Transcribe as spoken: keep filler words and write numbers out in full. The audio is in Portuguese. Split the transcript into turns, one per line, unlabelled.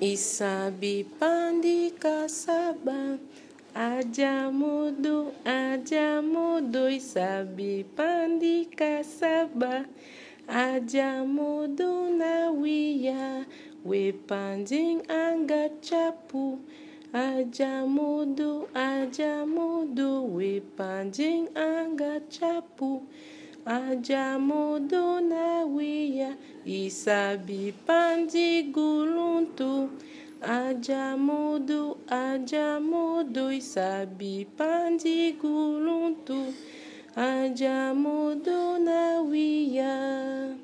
Isabi pandi kasaba, aja mudu, aja mudu. Isabi pandi kasaba, aja mudu na wia, we panding anga chapu. Aja mudu, aja mudu, we panding anga chapu. Aja mudu na wia, isabi pandi guluntu. Aja mudu, aja mudu, isabi pandi guluntu. Aja mudu na wia.